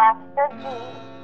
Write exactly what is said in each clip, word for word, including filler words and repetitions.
Master जी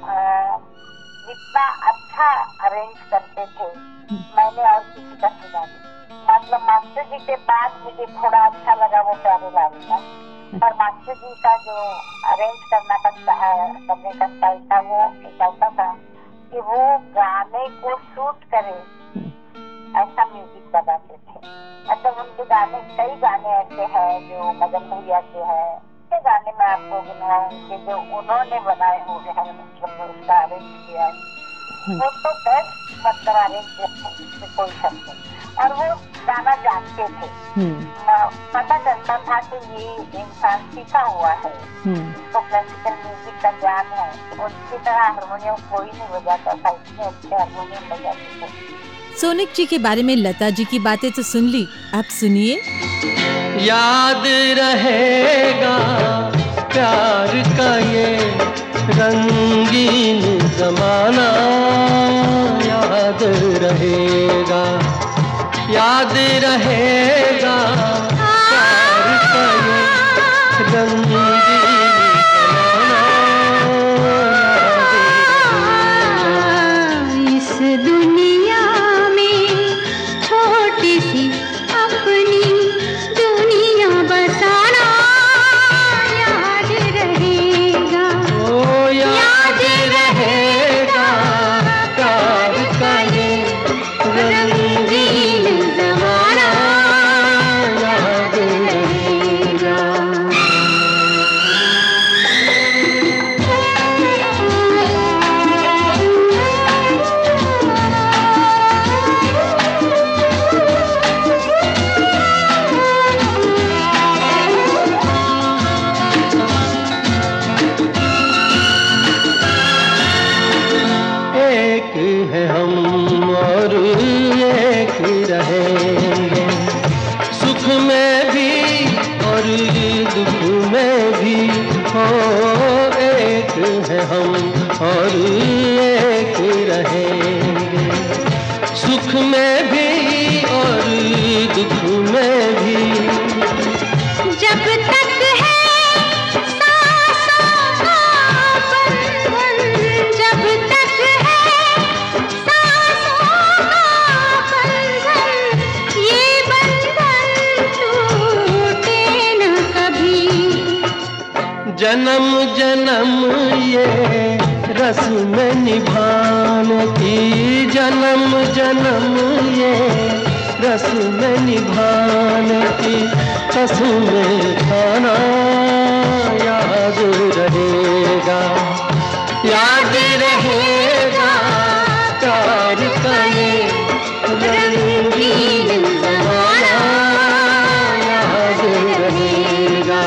इतना अच्छा arrange करते थे, मैंने और किसी का सुना नहीं। मतलब मास्टर जी के बाद मुझे थोड़ा अच्छा लगा वो प्यारे लाल का, पर मास्टर जी का जो अरेंज करना का करने का स्टाइल था वो ऐसा था कि वो गाने को शूट करे ऐसा म्यूजिक बनाते थे। मतलब उनके गाने, कई गाने ऐसे हैं जो मदन भैया के हैं, ये गाने मैं आपको गिनवाऊंगी जो उन्होंने बनाए हुए हैं, मतलब उसका अरेंज किया है, वो तो बेस्ट मतलब अरेंज किया, इसमें कोई शक नहीं। और वो गाना जानते थे, पता चलता था कि ये इंसान सीखा हुआ है, इसको क्लासिकल म्यूजिक का ज्ञान है। उनकी तरह हारमोनियम कोई नहीं बजाता था, इतने अच्छे हारमोनियम बजाते थे। सोनिक जी के बारे में लता जी की बातें तो सुन ली, आप सुनिए। याद रहेगा प्यार का ये रंगीन जमाना, याद रहेगा, याद रहेगा प्यार का ये रंगीन जमाना, याद रहेगा। इस दुनिया में छोटी सी अपनी दुनिया बसाना, याद रहेगा, ओ याद रहेगा प्यार का ये रंगीन जमाना, याद रहेगा। एक है हम और एक रहेंगे, सुख में भी और दुख में भी, हो एक है हम और एक रहेंगे, सुख में भी और दुख में भी। जब तक है सांसों का बंधन, जब तक है सांसों का बंधन, ये बंधन टूटे न कभी। जन्म जन्म ये रस्म निभाने की, जन्म जन्म ये रस्म निभाने की, कसम खाना याद रहेगा, याद रहेगा प्यार का ये रंगीन जमाना, याद रहेगा।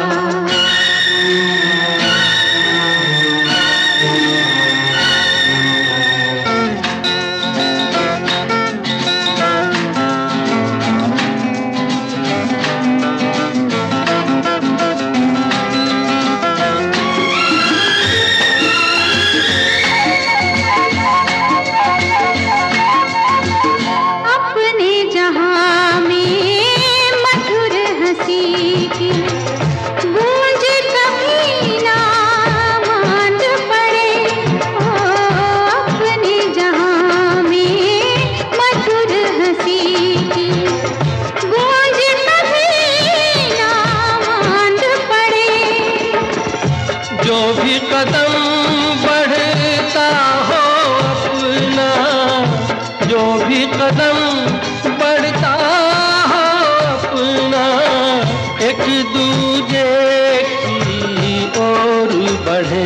अपने जहां में मधुर हंसी की गूंज कभी ना मांद पड़े, ओ अपने जहां में मधुर हंसी की गूंज कभी ना मांद पड़े। जो भी कदम बढ़ता हो अपना, जो भी कदम बढ़ता हो अपना, एक दूजे की ओर बढ़े।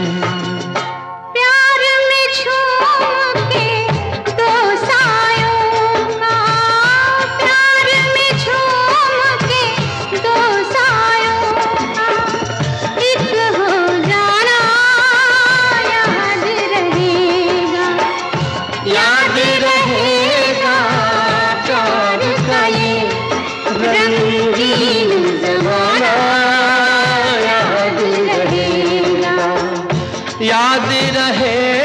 प्यार में झूम के दो सायों का, प्यार में झूम के दो सायों का एक हो जाना, याद रहेगा, याद रहेगा प्यार का ये रंगीन जमाना, याद रहेगा, याद रहेगा।